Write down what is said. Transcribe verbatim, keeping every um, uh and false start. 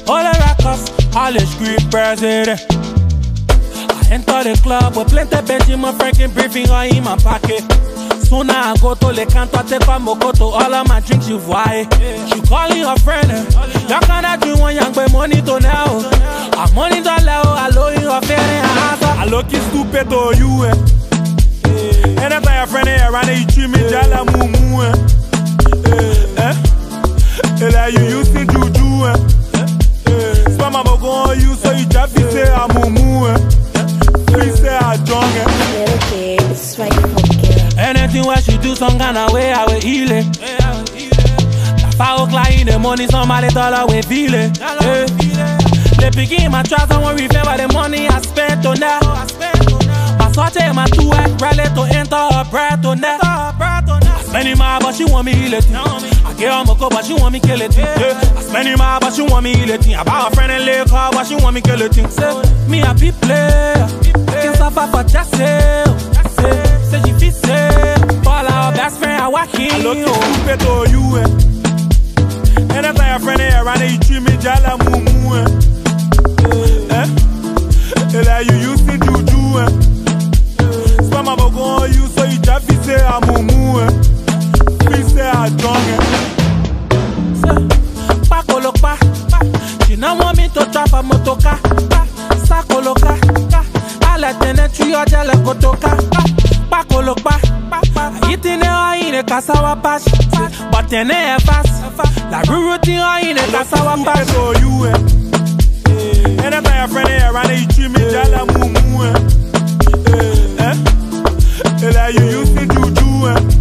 All the records, all the script president. I enter the club with plenty Benjamin Franklin briefing on in my pocket. Soon I go to the canto, take on Mokoto, all of my drinks you voy. She calling her friend. You can't do one young boy money to now. I'm money to level, I low in her fair. I look stupid to you. And I tell your friend here, and you treat me jala mumu. Eh? Like you used to juju. Spam my go on you, so you just say I'm mumu. Please say I'm drunk. Okay, it's right for anything what she do, some kind of way, I will heal it. The five o'clock in the morning, somebody thought I will feel it. Yeah. They begin my trust, I won't remember the money I spent on that. My sorte, my two act, rally to enter her breath on that. I spend it my, but she want me heal it. I get on my co, but she want me kill it. Yeah. I spend it my, but she want me heal it. I buy a friend and lay car, but she want me kill it. Say, me a people player, can't suffer for just sale. Say she fit say, all our best friend are walking. I look stupid to you, eh? And I tell your friend here, and you treat me jala mumu, eh? Eh? Like you used to juju, eh? Spam my go on you, so you just say I'm mumu, eh? Please say I'm drunk, eh? Pako loka, she don't want me to drop a motoka. Sako loka, I let the net you jala kotoka. Pako loka, eating the in a cassava patch, but then a fast. La routine in a cassava patch. So you, eh? And I tell your friend here, and you treat me jala mumu, eh? Eh? Like you used to juju, eh?